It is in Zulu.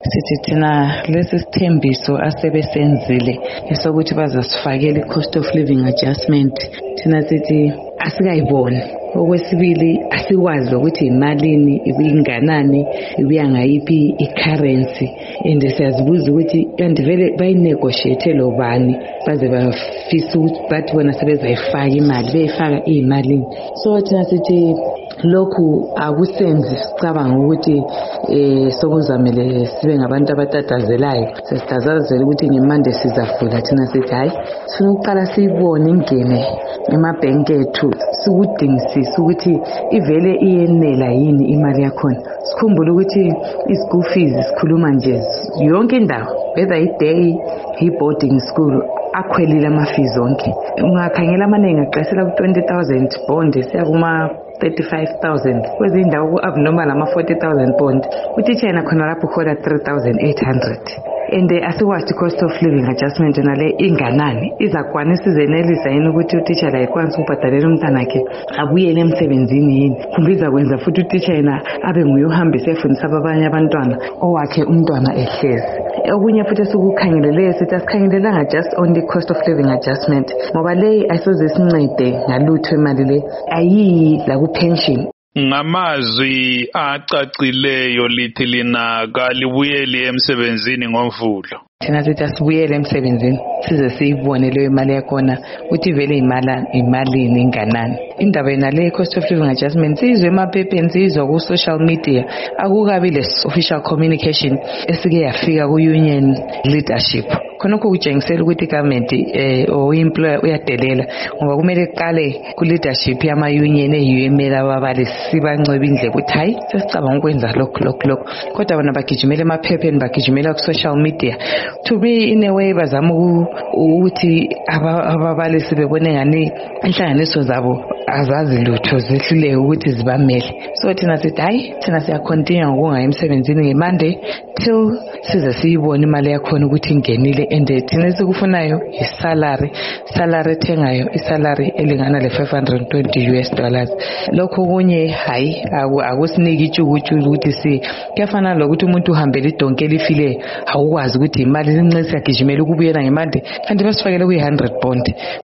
sithi thina lesi sithembiso asebesenzile esokuthi bazasifakela i-cost of living adjustment thina sithi asikayiboni. Okwesibili asikwazi ukuthi imalini ibinganani ibuya ngayiphi i-currency and siyazibuza ukuthi kanti vele bayinegotiate lo bani baze bafisa ukuthi bathi bona sebezayifaka imali beyifaka iyimalini. So thina sithi lokhu akusenzi sicabanga ukuthi sokuzamele sibe ngabantu abatatazelayo sesitatazela ukuthi ngemande sizavula. Thina sithi hayi sifuna ukuqala siyibone ingene emabhenki ethu sikudingisisa ukuthi ivele iyenela yini imali yakhona. Sikhumbule ukuthi i-school fees sikhuluma nje yonke indawo whether i-day i-boarding school akhwelile ama-fees onke. Ungakhangela amaningi aqesela ku-20,000 bond siya kuma 35,000 kwezinye indawo ku-abnormal ama-40,000 bond. Utitsha yena khona lapho uhola 3,800 and asikwazi i-cost of living adjustment nale inganani izakwanisa izenelisa yini ukuthi utitsha la ikwanisa ukubhadalela umntanakhe abuyele emsebenzini yini. Kumbe izakwenza futhi utitsha yena abe nguye uhambise efundisa abanye abantwana owakhe umntwana ehlezi. Okunye futhi esikukhangeleleyo sithi asikhangelelanga just on the cost of living adjustment ngoba le ayisoze sincede ngalutho imali le ayiyi la ku-pension. Ngamazwi acacileyo lithi lina kalibuyeli emsebenzini ngoMvulo. Thina sithi asibuyele emsebenzini size siyibone leyo imali yakhona ukuthi vele imalini inganani. Indaba yena le cost of living adjustment sizwe emaphepheni sizwa ku-social media akukabi le-official communication esike yafika ku-union leadership. Khonokho kutshengisela ukuthi igovernment or employer uyadelela ngoba kumele kuqale ku-leadership yama-union eyimela ababalisi sibancweba indlela ukuthi hayi sesicabanga ukwenza lokhu kodwa bona bagijimela emaphepheni bagijimela ku-social media. To me in a way bazama ukuthi ababalisi bebone ngani inhlanganiso zabo azazi lutho zehluleke ukuthi zibamele. So thina sithi hayi thina siyacontinue ngokungayi emsebenzini ngeMonday till size siyibone imali yakhona ukuthi ingenile and thina esikufunayo isalary ethengayo isalary elingana le$520. Lokho kunye hayi akusiniki ijukuju ukuthi kuyafana lokuthi umuntu uhambele idonke elifile awukwazi ukuthi imali lincane siyagijimela ukubuyela ngeMonday kanti basifakele kuyi-100 bond.